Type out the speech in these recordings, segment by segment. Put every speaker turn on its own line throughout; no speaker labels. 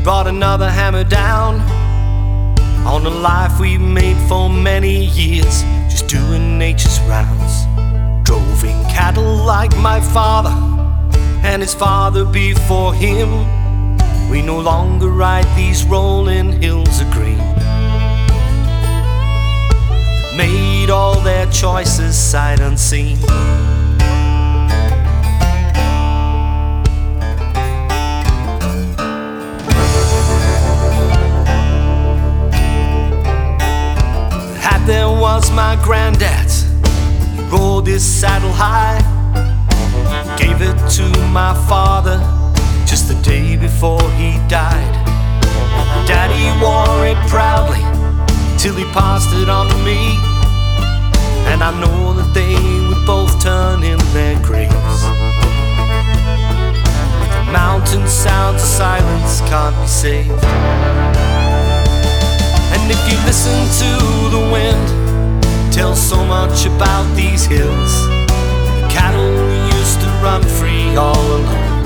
brought another hammer down on the life we made for many years, just doing nature's rounds. Drove in cattle like my father and his father before him. We no longer ride these rolling hills of green. Made all their choices sight unseen. There was my granddad, he rode his saddle high, gave it to my father just the day before he died. Daddy wore it proudly till he passed it on to me, and I know that they would both turn in their graves. Mountain sounds of silence can't be saved. And if you listen to the wind tell so much about these hills, the cattle used to run free all alone.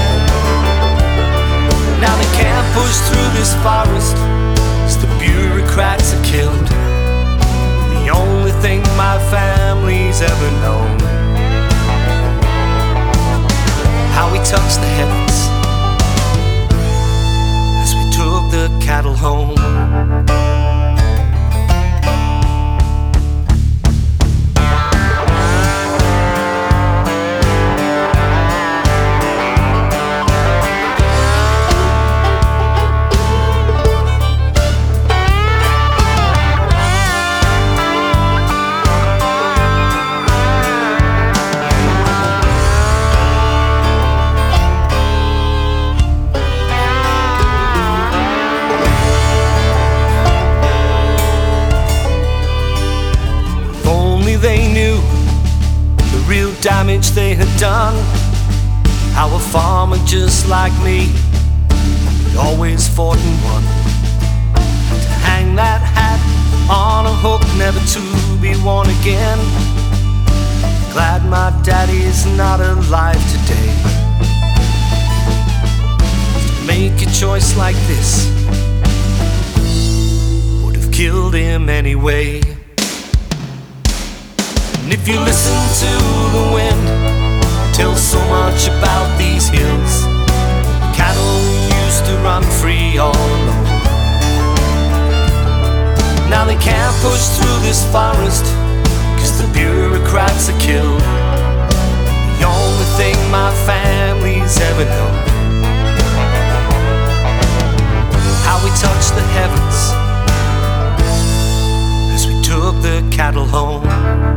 Now they can't push through this forest, 'cause the bureaucrats are killed. The only thing my family's ever known, how we touched the heavens as we took the cattle home. They knew the real damage they had done, how a farmer just like me had always fought and won. To hang that hat on a hook, never to be worn again. Glad my daddy's not alive today. To make a choice like this would have killed him anyway. And if you listen to the wind tell so much about these hills, cattle used to run free all alone. Now they can't push through this forest, 'cause the bureaucrats are killed. The only thing my family's ever known, how we touched the heavens as we took the cattle home.